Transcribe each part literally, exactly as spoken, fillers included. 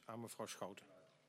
aan mevrouw Schouten.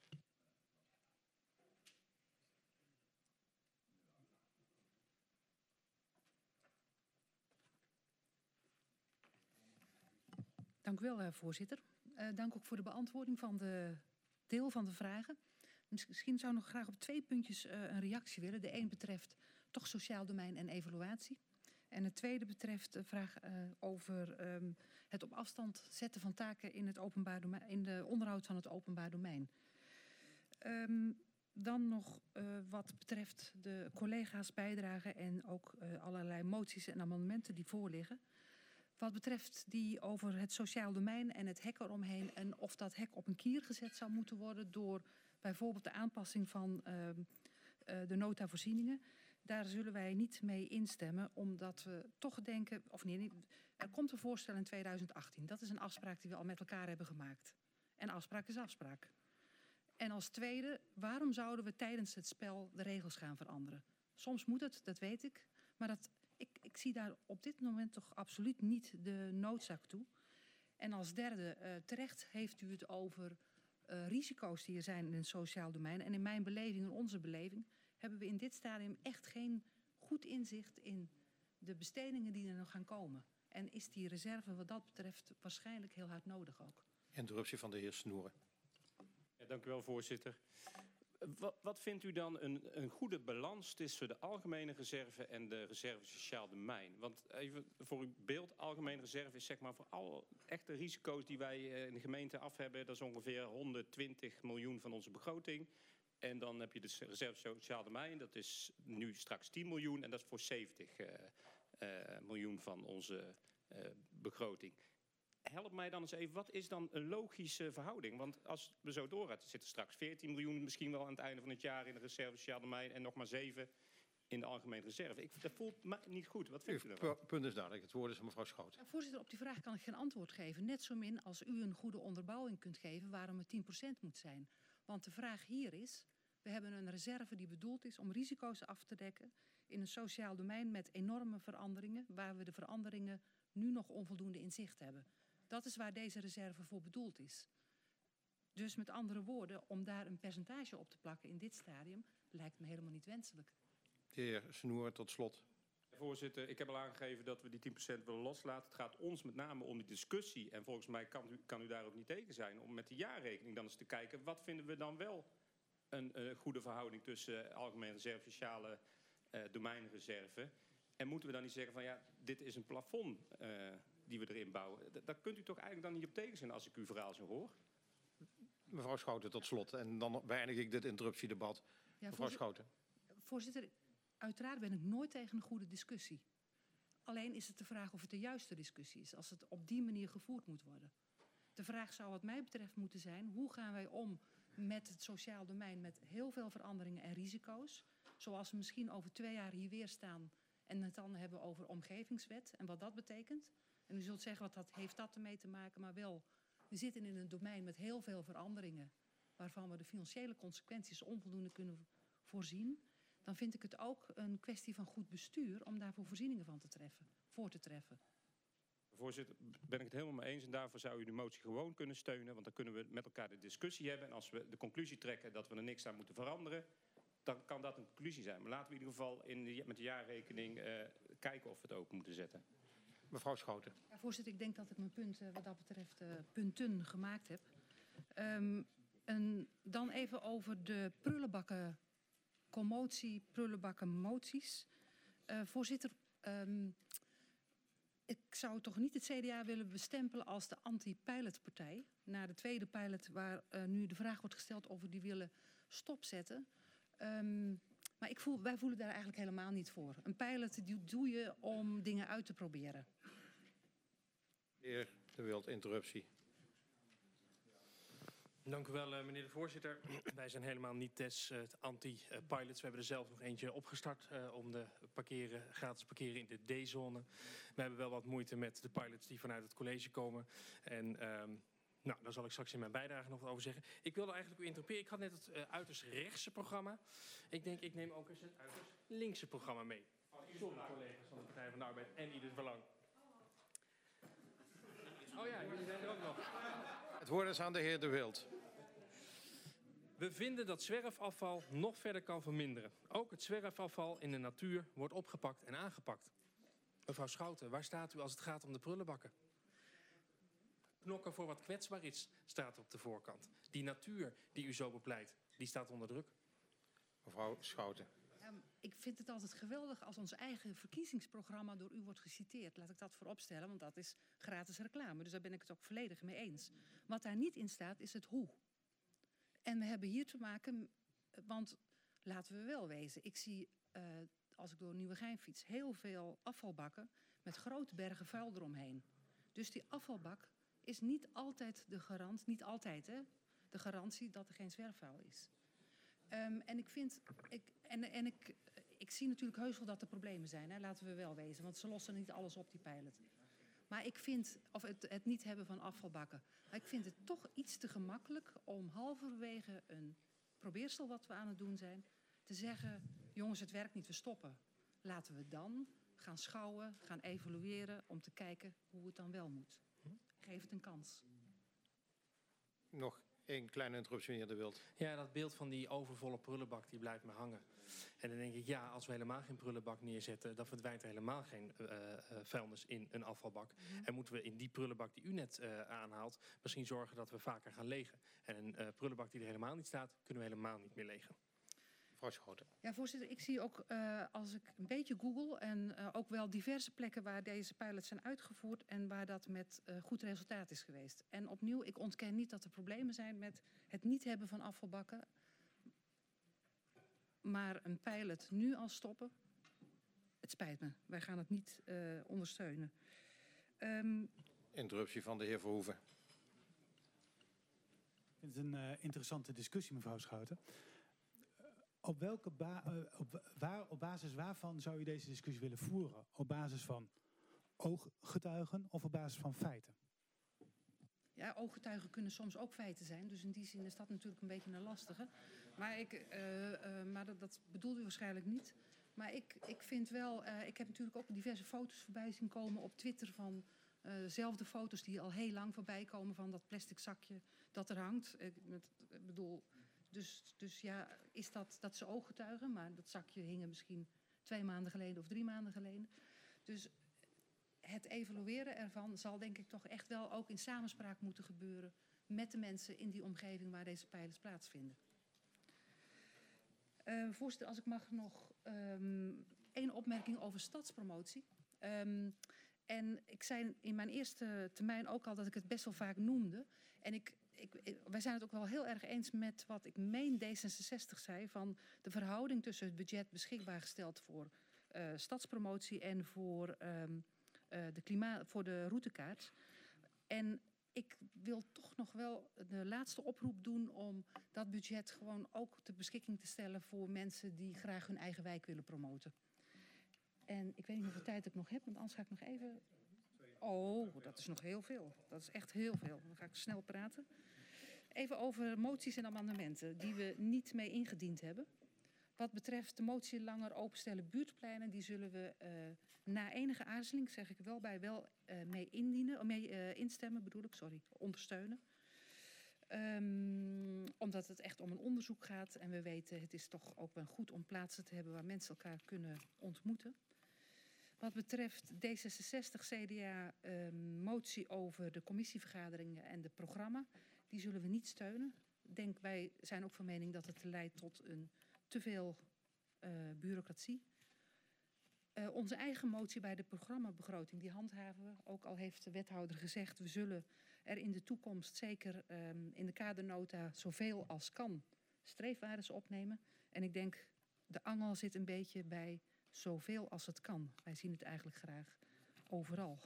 Dank u wel, uh, voorzitter. Uh, dank ook voor de beantwoording van de deel van de vragen. Misschien zou ik nog graag op twee puntjes uh, een reactie willen. De een betreft toch sociaal domein en evaluatie. En het tweede betreft de vraag uh, over um, het op afstand zetten van taken in het openbaar domein, in de onderhoud van het openbaar domein. Um, dan nog uh, wat betreft de collega's bijdragen en ook uh, allerlei moties en amendementen die voorliggen. Wat betreft die over het sociaal domein en het hek eromheen en of dat hek op een kier gezet zou moeten worden door bijvoorbeeld de aanpassing van uh, uh, de notavoorzieningen. Daar zullen wij niet mee instemmen, omdat we toch denken, of nee, er komt een voorstel in tweeduizend achttien. Dat is een afspraak die we al met elkaar hebben gemaakt. En afspraak is afspraak. En als tweede, waarom zouden we tijdens het spel de regels gaan veranderen? Soms moet het, dat weet ik, maar dat... Ik, ik zie daar op dit moment toch absoluut niet de noodzaak toe. En als derde, uh, terecht heeft u het over uh, risico's die er zijn in het sociaal domein. En in mijn beleving, in onze beleving, hebben we in dit stadium echt geen goed inzicht in de bestedingen die er nog gaan komen. En is die reserve wat dat betreft waarschijnlijk heel hard nodig ook. Interruptie van de heer Snoeren. Ja, dank u wel, voorzitter. Wat, wat vindt u dan een, een goede balans tussen de algemene reserve en de reserve sociaal domein? Want even voor uw beeld, algemene reserve is zeg maar voor alle echte risico's die wij in de gemeente af hebben. Dat is ongeveer honderdtwintig miljoen van onze begroting. En dan heb je de reserve sociaal domein, dat is nu straks tien miljoen en dat is voor zeventig uh, uh, miljoen van onze uh, begroting. Help mij dan eens even, wat is dan een logische verhouding? Want als we zo doorgaan, zitten straks veertien miljoen misschien wel aan het einde van het jaar in de reserve sociaal domein en nog maar zeven in de algemene reserve. Ik, dat voelt me niet goed. Wat vindt u daarvan? Het punt is duidelijk. Het woord is aan mevrouw Schouten. Ja, voorzitter, op die vraag kan ik geen antwoord geven. Net zo min als u een goede onderbouwing kunt geven waarom het tien procent moet zijn. Want de vraag hier is, we hebben een reserve die bedoeld is om risico's af te dekken in een sociaal domein met enorme veranderingen, waar we de veranderingen nu nog onvoldoende in zicht hebben. Dat is waar deze reserve voor bedoeld is. Dus met andere woorden, om daar een percentage op te plakken in dit stadium lijkt me helemaal niet wenselijk. De heer Snoer, tot slot. Voorzitter, ik heb al aangegeven dat we die tien procent willen loslaten. Het gaat ons met name om die discussie. En volgens mij kan u, kan u daar ook niet tegen zijn. Om met de jaarrekening dan eens te kijken, wat vinden we dan wel een uh, goede verhouding tussen uh, algemene reserve, sociale uh, domeinreserve. En moeten we dan niet zeggen van ja, dit is een plafond uh, die we erin bouwen. D daar kunt u toch eigenlijk dan niet op tegen zijn als ik uw verhaal zo hoor? Mevrouw Schouten, tot slot. En dan beëindig ik dit interruptiedebat. Ja, mevrouw Schouten. Voorzitter, uiteraard ben ik nooit tegen een goede discussie. Alleen is het de vraag of het de juiste discussie is, als het op die manier gevoerd moet worden. De vraag zou wat mij betreft moeten zijn, hoe gaan wij om met het sociaal domein met heel veel veranderingen en risico's. Zoals we misschien over twee jaar hier weer staan en het dan hebben over omgevingswet en wat dat betekent. En u zult zeggen, wat dat, heeft dat ermee te maken? Maar wel, we zitten in een domein met heel veel veranderingen, waarvan we de financiële consequenties onvoldoende kunnen voorzien. Dan vind ik het ook een kwestie van goed bestuur om daarvoor voorzieningen van te treffen, voor te treffen. Voorzitter, ben ik het helemaal mee eens. En daarvoor zou u de motie gewoon kunnen steunen. Want dan kunnen we met elkaar de discussie hebben. En als we de conclusie trekken dat we er niks aan moeten veranderen, dan kan dat een conclusie zijn. Maar laten we in ieder geval in de, met de jaarrekening uh, kijken of we het open moeten zetten. Mevrouw Schouten. Ja, voorzitter, ik denk dat ik mijn punt uh, wat dat betreft uh, punten gemaakt heb. Um, en dan even over de prullenbakken commotie, prullenbakken moties. Uh, voorzitter, um, ik zou toch niet het C D A willen bestempelen als de anti-pilotpartij. Na de tweede pilot waar uh, nu de vraag wordt gesteld of we die willen stopzetten. Um, maar ik voel, wij voelen daar eigenlijk helemaal niet voor. Een pilot die doe je om dingen uit te proberen. De heer De Wild, interruptie. Dank u wel, meneer de voorzitter. Wij zijn helemaal niet des uh, anti-pilots. We hebben er zelf nog eentje opgestart uh, om de parkeren, gratis parkeren in de D-zone. We hebben wel wat moeite met de pilots die vanuit het college komen. En um, nou, daar zal ik straks in mijn bijdrage nog wat over zeggen. Ik wilde eigenlijk u interpelleren. Ik had net het uh, uiterst rechtse programma. Ik denk, ik neem ook eens het uiterst linkse programma mee. Sorry, collega's van de Partij van de Arbeid en Ieders Belang. Oh ja, jullie zijn er ook nog. Het woord is aan de heer De Wild. We vinden dat zwerfafval nog verder kan verminderen. Ook het zwerfafval in de natuur wordt opgepakt en aangepakt. Mevrouw Schouten, waar staat u als het gaat om de prullenbakken? Knokken voor wat kwetsbaar is, staat op de voorkant. Die natuur die u zo bepleit, die staat onder druk. Mevrouw Schouten. Um, ik vind het altijd geweldig als ons eigen verkiezingsprogramma door u wordt geciteerd. Laat ik dat vooropstellen, want dat is gratis reclame. Dus daar ben ik het ook volledig mee eens. Wat daar niet in staat, is het hoe. En we hebben hier te maken, want laten we wel wezen. Ik zie, uh, als ik door Nieuwegein fiets, heel veel afvalbakken met grote bergen vuil eromheen. Dus die afvalbak is niet altijd de garant, niet altijd hè, de garantie dat er geen zwerfvuil is. Um, en ik vind, ik, en, en ik, ik zie natuurlijk heus wel dat er problemen zijn, hè, laten we wel wezen. Want ze lossen niet alles op, die pilot. Maar ik vind, of het, het niet hebben van afvalbakken. Maar ik vind het toch iets te gemakkelijk om halverwege een probeersel wat we aan het doen zijn, te zeggen, jongens, het werkt niet, we stoppen. Laten we dan gaan schouwen, gaan evalueren om te kijken hoe het dan wel moet. Geef het een kans. Nog één kleine interruptie, meneer De Wild. Ja, dat beeld van die overvolle prullenbak, die blijft me hangen. En dan denk ik, ja, als we helemaal geen prullenbak neerzetten, dan verdwijnt er helemaal geen uh, uh, vuilnis in een afvalbak. Mm. En moeten we in die prullenbak die u net uh, aanhaalt, misschien zorgen dat we vaker gaan legen. En een uh, prullenbak die er helemaal niet staat, kunnen we helemaal niet meer legen. Mevrouw Schouten. Ja, voorzitter, ik zie ook, uh, als ik een beetje google en uh, ook wel diverse plekken waar deze pilots zijn uitgevoerd en waar dat met uh, goed resultaat is geweest. En opnieuw, ik ontken niet dat er problemen zijn met het niet hebben van afvalbakken. Maar een pilot nu al stoppen, het spijt me. Wij gaan het niet uh, ondersteunen. Um, Interruptie van de heer Verhoeven. Ik vind het een uh, interessante discussie, mevrouw Schouten. Op, welke ba uh, op, waar, op basis waarvan zou u deze discussie willen voeren? Op basis van ooggetuigen of op basis van feiten? Ja, ooggetuigen kunnen soms ook feiten zijn. Dus in die zin is dat natuurlijk een beetje een lastige. Maar, ik, uh, uh, maar dat, dat bedoelde u waarschijnlijk niet. Maar ik, ik vind wel... Uh, ik heb natuurlijk ook diverse foto's voorbij zien komen op Twitter van... Uh, dezelfde foto's die al heel lang voorbij komen van dat plastic zakje dat er hangt. Ik, met, ik bedoel... Dus, dus ja, is dat, dat ze ooggetuigen, maar dat zakje hing er misschien twee maanden geleden of drie maanden geleden. Dus het evalueren ervan zal denk ik toch echt wel ook in samenspraak moeten gebeuren met de mensen in die omgeving waar deze pilots plaatsvinden. Uh, voorzitter, als ik mag nog um, één opmerking over stadspromotie. Um, en ik zei in mijn eerste termijn ook al dat ik het best wel vaak noemde. En ik... Ik, ik, wij zijn het ook wel heel erg eens met wat ik meen D zesenzestig zei... van de verhouding tussen het budget beschikbaar gesteld voor uh, stadspromotie... en voor, um, uh, de, klima voor de routekaart. En ik wil toch nog wel de laatste oproep doen om dat budget gewoon ook ter beschikking te stellen... voor mensen die graag hun eigen wijk willen promoten. En ik weet niet hoeveel tijd ik nog heb, want anders ga ik nog even... Oh, dat is nog heel veel. Dat is echt heel veel. Dan ga ik snel praten. Even over moties en amendementen die we niet mee ingediend hebben. Wat betreft de motie langer openstellen buurtpleinen... die zullen we uh, na enige aarzeling, zeg ik wel bij, wel uh, mee indienen, mee uh, instemmen, bedoel ik, sorry, ondersteunen. Um, omdat het echt om een onderzoek gaat. En we weten, het is toch ook wel goed om plaatsen te hebben waar mensen elkaar kunnen ontmoeten. Wat betreft D zesenzestig C D A um, motie over de commissievergaderingen en de programma, die zullen we niet steunen. Ik denk, wij zijn ook van mening dat het leidt tot een te veel uh, bureaucratie. Uh, onze eigen motie bij de programmabegroting, die handhaven we. Ook al heeft de wethouder gezegd, we zullen er in de toekomst zeker um, in de kadernota zoveel als kan streefwaardes opnemen. En ik denk, de angel zit een beetje bij zoveel als het kan. Wij zien het eigenlijk graag overal.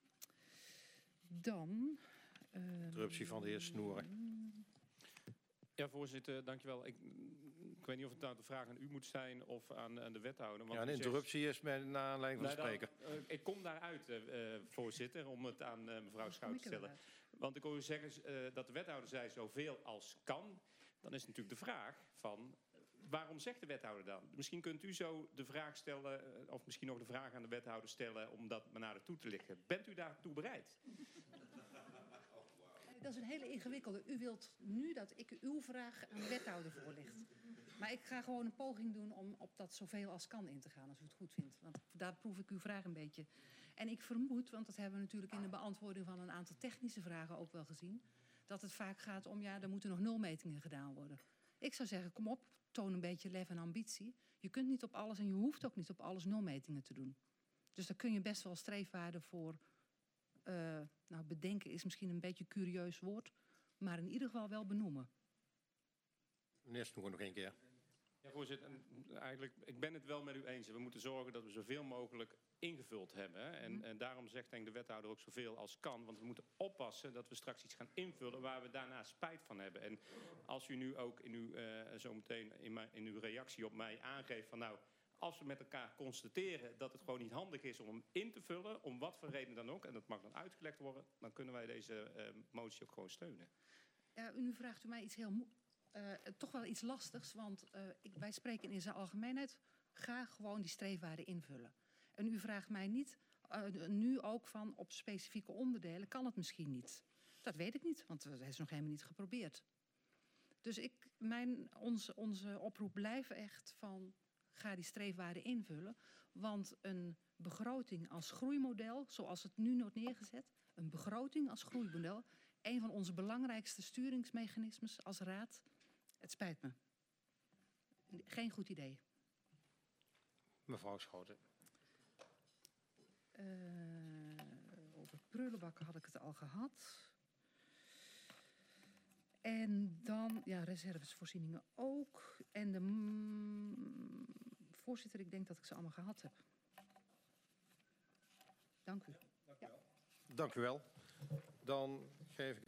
Dan... Uh, Interruptie van de heer Snoeren. Ja, voorzitter, dankjewel. Ik, ik weet niet of het nou de vraag aan u moet zijn of aan, aan de wethouder. Want ja, een interruptie zegt, is met, naar aanleiding van de nou, spreker. Dan, uh, ik kom daaruit, uh, voorzitter, om het aan uh, mevrouw Schout te stellen. Want ik hoor u zeggen uh, dat de wethouder zei zoveel als kan. Dan is natuurlijk de vraag van... Waarom zegt de wethouder dan? Misschien kunt u zo de vraag stellen, of misschien nog de vraag aan de wethouder stellen om dat maar naar de toe te lichten. Bent u daartoe bereid? Dat is een hele ingewikkelde. U wilt nu dat ik uw vraag aan de wethouder voorlicht. Maar ik ga gewoon een poging doen om op dat zoveel als kan in te gaan, als u het goed vindt. Want daar proef ik uw vraag een beetje. En ik vermoed, want dat hebben we natuurlijk in de beantwoording van een aantal technische vragen ook wel gezien, dat het vaak gaat om, ja, er moeten nog nulmetingen gedaan worden. Ik zou zeggen, kom op, toon een beetje lef en ambitie. Je kunt niet op alles en je hoeft ook niet op alles nulmetingen te doen. Dus daar kun je best wel streefwaarden voor uh, nou, bedenken is misschien een beetje een curieus woord, maar in ieder geval wel benoemen. Meneer Snoer, nog één keer. Ja, voorzitter, eigenlijk, ik ben het wel met u eens. We moeten zorgen dat we zoveel mogelijk ingevuld hebben. Hè? En, mm. en daarom zegt denk ik de wethouder ook zoveel als kan. Want we moeten oppassen dat we straks iets gaan invullen waar we daarna spijt van hebben. En als u nu ook in uw, uh, zo meteen in, mijn, in uw reactie op mij aangeeft van nou, als we met elkaar constateren dat het gewoon niet handig is om hem in te vullen, om wat voor reden dan ook, en dat mag dan uitgelegd worden, dan kunnen wij deze uh, motie ook gewoon steunen. Ja, nu vraagt u mij iets heel moeilijks. Uh, toch wel iets lastigs, want uh, ik, wij spreken in zijn algemeenheid, ga gewoon die streefwaarden invullen. En u vraagt mij niet, uh, nu ook van op specifieke onderdelen, kan het misschien niet. Dat weet ik niet, want dat is nog helemaal niet geprobeerd. Dus ik, mijn, onze, onze oproep blijft echt van, ga die streefwaarden invullen. Want een begroting als groeimodel, zoals het nu wordt neergezet, een begroting als groeimodel, een van onze belangrijkste sturingsmechanismes als raad. Het spijt me. Geen goed idee. Mevrouw Schouten. Uh, over prullenbakken had ik het al gehad. En dan, ja, reservesvoorzieningen ook. En de mm, voorzitter, ik denk dat ik ze allemaal gehad heb. Dank u. Dank u wel. Ja. Dank u wel. Dan geef ik